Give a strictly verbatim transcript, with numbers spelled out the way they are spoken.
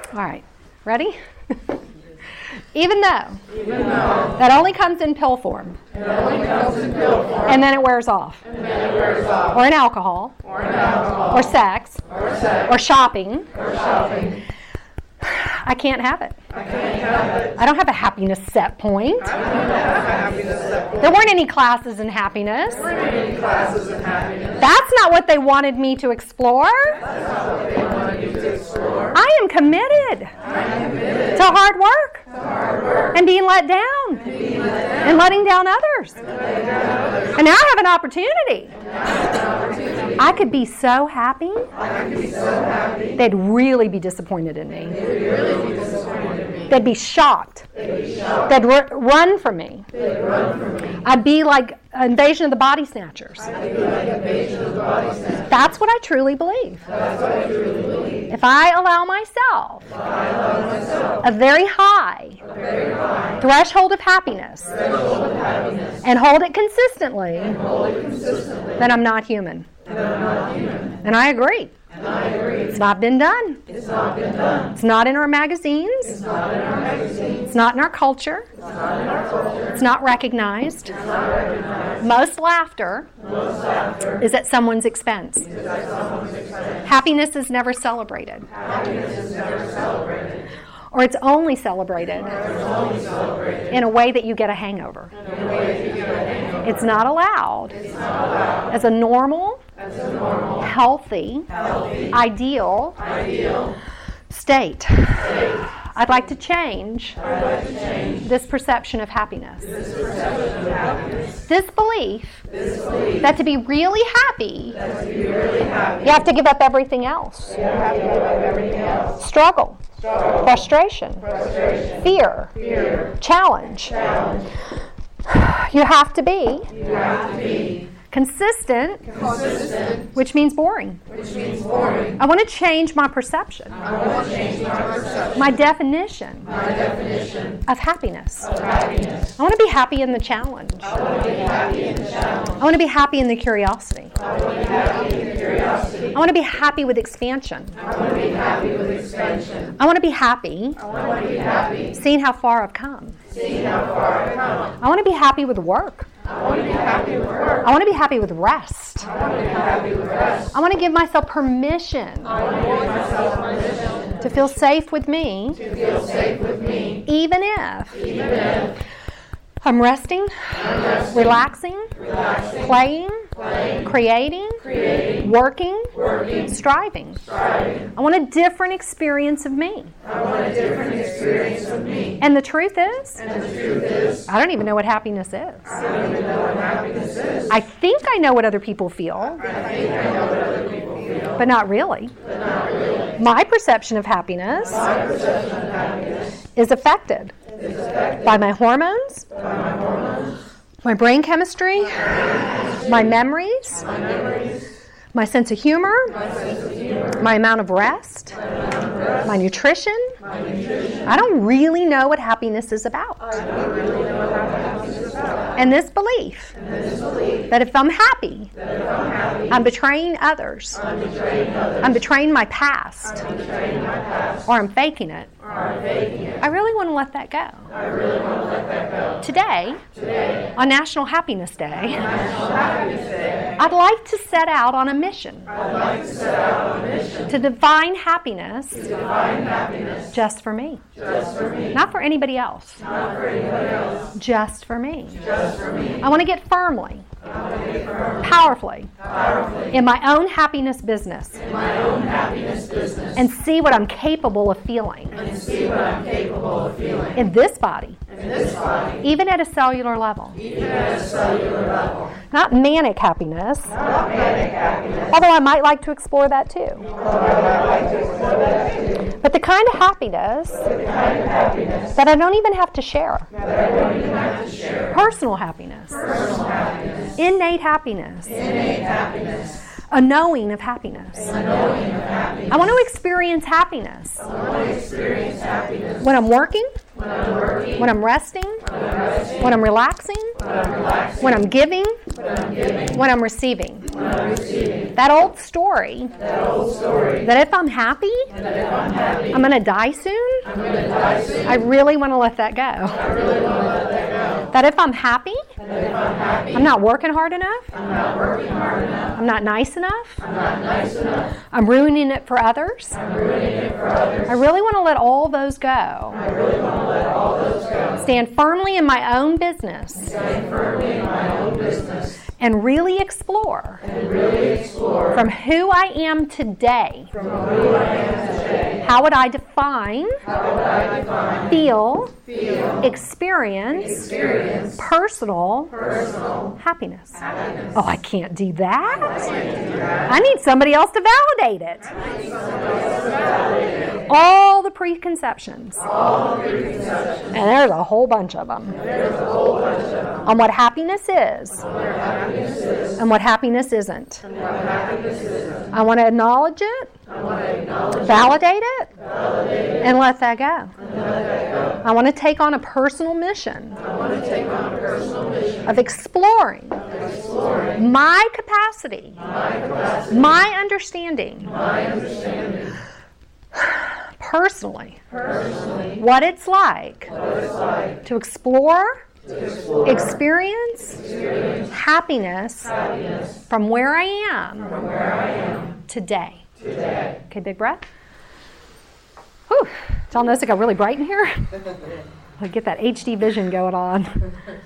All right. Ready? Even though, Even though that only comes in pill form, it only comes in pill form, and then it wears off, and then it wears off, or in alcohol, or in alcohol, or sex, or sex, or shopping, or shopping, I can't have it. I can't have it. I don't have a happiness set point. I don't have a happiness set point. There weren't any classes in happiness. There weren't any classes in happiness. That's not what they wanted me to explore. That's not what they wanted you to explore. I am committed, I am committed to hard work, to hard work and being let down, and being let down and letting down others. and letting down others. And now I have an opportunity. Now I have an opportunity. I could be so happy, I could be so happy. they'd really be disappointed in me. They would really be disappointed in me. They'd be shocked. They'd be shocked. They'd r- run from me. They'd run from me. I'd be like an invasion of the body snatchers. I'd be like invasion of the body snatch. That's what I truly believe. That's what I truly believe. If I allow myself If I allow myself a very high a very high threshold of happiness threshold of happiness and hold it consistently, and hold it consistently, then I'm not human. then I'm not human. And I agree. And I agree. It's not been done. It's not been done. It's not in our magazines. It's not in our magazines. It's not in our culture. It's not in our culture. It's not recognized. It's not recognized. Most laughter Most laughter is at someone's expense. is at someone's expense. Happiness is never celebrated, Happiness is never celebrated. or it's only celebrated It's only celebrated in a way that you get a hangover. in a way that you get a hangover. It's not allowed It's not allowed as a normal, as a normal, healthy, healthy, ideal ideal state. state. I'd like to change I'd like to change this perception of happiness. this perception of happiness. This belief This belief that to be really happy, that to be really happy, you have to give up everything else. you have to give up everything else. Struggle, Struggle, frustration, frustration, fear, fear, challenge. challenge. You have to be You have to be consistent, consistent, which means boring. which means boring. I want to change my perception, I want to change my perception, my definition my definition of happiness. of happiness. I want to be happy in the challenge. I want to be happy in the challenge. I want to be happy in the curiosity. I want to be happy in the curiosity. I want to be happy with expansion. I want to be happy with expansion. I want to be happy I want to be happy seeing how far I've come. seeing how far I've come. I want to be happy with work. I want to be happy with work. I want to be happy with rest. I want to be happy with rest. I want to give myself permission I want to give myself permission to feel safe with me, to feel safe with me, even if even if I'm resting, I'm resting, relaxing, relaxing, playing, playing, creating, creating, working, working, striving. striving. I want a different experience of me. I want a different experience of me. And the truth is, And the truth is, I don't even know what happiness is. I don't even know what happiness is. I think I know what other people feel, I think I know what other people feel, but not really. but not really. My perception of happiness My perception of happiness is affected is affected by my hormones, by my hormones, my brain chemistry, my memories, my memories, my sense of humor, my sense of humor, my amount of rest, my amount of rest, my nutrition. my nutrition. I don't really know what happiness is about. I don't really know what happiness is about. And this belief And this belief that if I'm happy, that if I'm happy, I'm betraying others, I'm betraying others, I'm betraying my past, I'm betraying my past, or I'm faking it, or I'm faking it. I really want to let that go. I really want to let that go. Today, Today, on National Happiness Day, National Happiness Day, I'd like to set out on a mission I'd like to set out on a mission to define happiness to define happiness just for me. just for me, Not for anybody else, not for anybody else, just for me. just for me. I want to get firmly, I want to get firm, powerfully, powerfully, in my own happiness business in my own happiness business, and see what I'm capable of feeling and see what I'm capable of feeling in this body, in this body, even at a cellular level. even at a cellular level. Not manic happiness, Not manic happiness, although I might like to explore that too. although I'd like to explore that too. But the kind of happiness The kind of happiness that I don't even have to share. that I don't even have to share. Personal happiness, Personal happiness, innate happiness, innate happiness, a knowing of happiness. a knowing of happiness. I want to experience happiness I want to experience happiness when I'm working, when I'm working, when I'm resting, when I'm resting, when I'm relaxing, when I'm relaxing, when I'm giving, when I'm giving, when I'm receiving. when when I'm receiving that old story that old story that if I'm happy, that if I'm happy, I'm going to die soon, I'm going to die soon. I really want to let that go. I really want to let that go. That if I'm happy, That if I'm happy, I'm not working hard enough, I'm not working hard enough, I'm not nice enough, I'm not nice enough, I'm ruining it for others, I'm ruining it for others. I really want to let all those go. I really want to let all those go. Stand firmly in my own business Stand firmly in my own business and really explore and really explore from who I am today. from who I am today. How would I define, How would I define, feel, feel, experience, experience, personal personal happiness? happiness? Oh, I can't do that. I need somebody else to validate it. All the preconceptions. All the preconceptions. And there's a whole bunch of them. There's a whole bunch of them. On what happiness is Where happiness is and what happiness isn't. and what happiness isn't. I want to acknowledge it, I want to acknowledge validate it, validate it, and let that go. and let that go. I want to take on a personal mission I want to take on a personal mission of exploring of exploring my capacity, my capacity, my understanding, my understanding, personally, personally, what it's like what it's like to explore, to explore, experience experience, happiness happiness from where I am from where I am today. today. Okay, big breath. Whew. Y'all notice it got really bright in here? I get that H D vision going on.